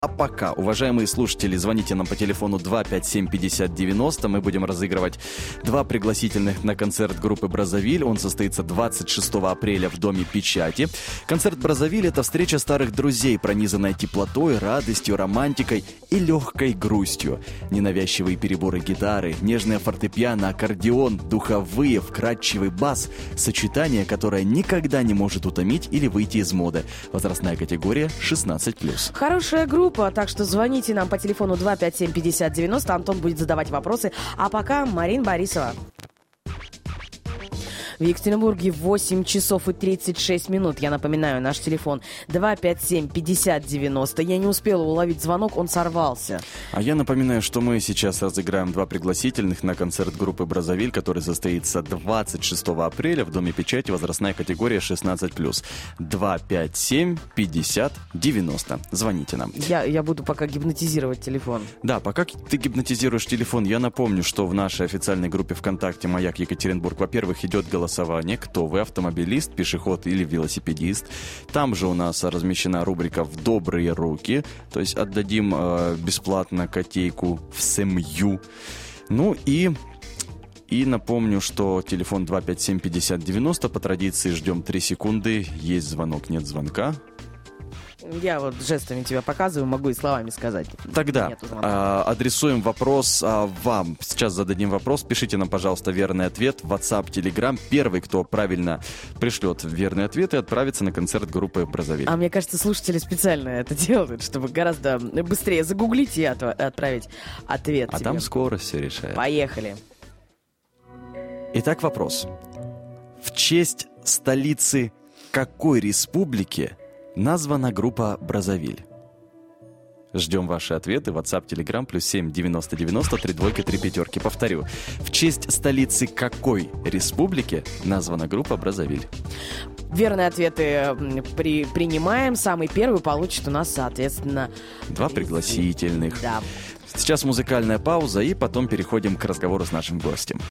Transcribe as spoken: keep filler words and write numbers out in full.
А пока, уважаемые слушатели, звоните нам по телефону два пять семь пятьдесят девяносто. Мы будем разыгрывать два пригласительных на концерт группы «Браззавиль». Он состоится двадцать шестого апреля в Доме печати. Концерт «Браззавиль» — это встреча старых друзей, пронизанная теплотой, радостью, романтикой и легкой грустью. Ненавязчивые переборы гитары, нежное фортепиано, аккордеон, духовые, вкрадчивый бас. Сочетание, которое никогда не может утомить или выйти из моды. Возрастная категория шестнадцать плюс. Хорошая группа. Так что звоните нам по телефону два пять семь пятьдесят девяносто. Антон будет задавать вопросы. А пока Марина Борисова. В Екатеринбурге восемь часов и тридцать шесть минут. Я напоминаю, наш телефон два пять семь пятьдесят девяносто. Я не успела уловить звонок, он сорвался. А я напоминаю, что мы сейчас разыграем два пригласительных на концерт группы «Браззавиль», который состоится двадцать шестого апреля в Доме печати, возрастная категория шестнадцать плюс. два пять семь пятьдесят девяносто. Звоните нам. Я, я буду пока гипнотизировать телефон. Да, пока ты гипнотизируешь телефон, я напомню, что в нашей официальной группе ВКонтакте «Маяк Екатеринбург», во-первых, идет голосование. Кто вы, автомобилист, пешеход или велосипедист. Там же у нас размещена рубрика «В добрые руки». То есть отдадим э, бесплатно котейку в семью. Ну и... И напомню, что телефон два пять семь пятьдесят девяносто. По традиции ждем три секунды. Есть звонок, нет звонка. Я вот жестами тебя показываю, могу и словами сказать. Тогда а, адресуем вопрос а, вам. Сейчас зададим вопрос. Пишите нам, пожалуйста, верный ответ в WhatsApp, Telegram. Первый, кто правильно пришлет верный ответ, и отправится на концерт группы «Браззавиль». А мне кажется, слушатели специально это делают, чтобы гораздо быстрее загуглить и от- отправить ответ А тебе. там скорость все решает. Поехали. Итак, вопрос. В честь столицы какой республики названа группа «Браззавиль»? Ждем ваши ответы. WhatsApp, Telegram, плюс семь девяносто девяносто три двойки три пятерки. Повторю. В честь столицы какой республики названа группа «Браззавиль»? Верные ответы при, принимаем. Самый первый получит у нас, соответственно... Два пригласительных. Да. Сейчас музыкальная пауза, и потом переходим к разговору с нашим гостем.